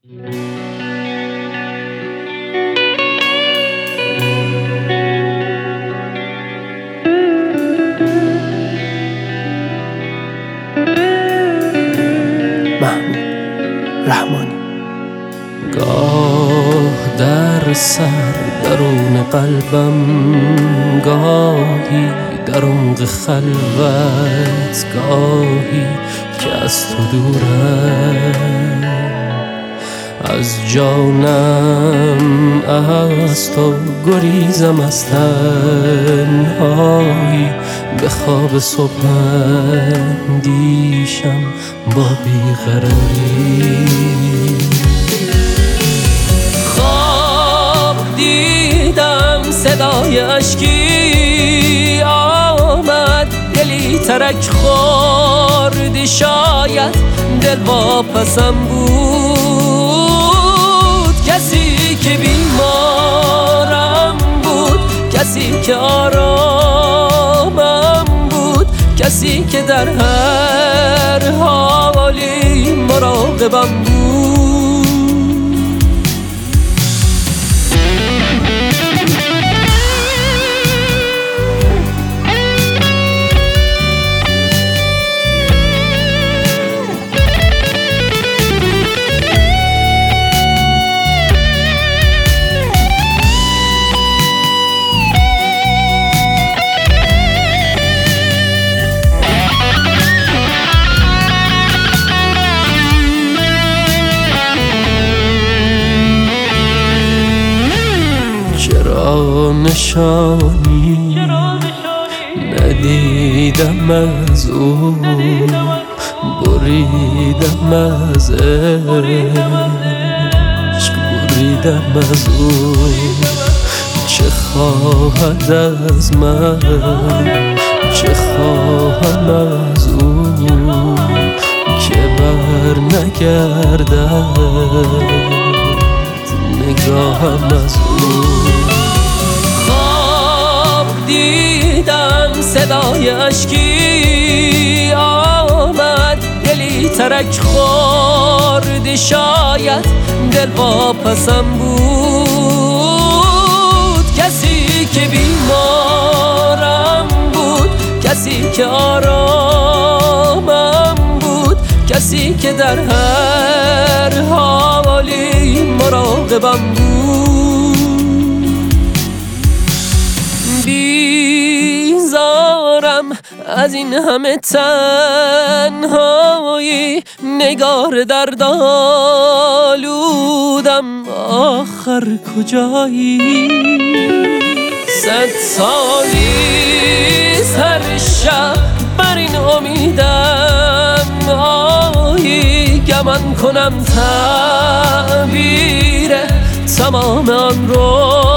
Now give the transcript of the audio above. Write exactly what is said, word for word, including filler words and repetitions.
محمود رحمانی. گاه در سر درون قلبم، گاهی در عمق خلوت، گاهی که از تو دورم، از جانم از تو گریزم، از تنهایی به خواب صبح اندیشم با بیقراری. خواب دیدم صدای اشکی آمد، دلی ترک خوردی، شاید دل واپسم بود. کسی که بیمارم بود، کسی که آرامم بود، کسی که در هر حالی مراقبم بود. نشانی ندیدم از او، بریدم از عشق، بریدم از او. چه خواهد از من، چه خواهم از او، که بر نگردد نگاهم از او. دیدم صدای اشکی آمد، دلی ترک خوردی، شاید دل واپسم بود. کسی که بیمارم بود، کسی که آرامم بود، کسی که در هر حالی مراقبم بود. بیزارم از این همه تنهایی، نگار دردآلودم، آخر کجایی؟ صد سالی هر شب بر این امیدم، آهی گمان کنم تعبیر تمام آن رو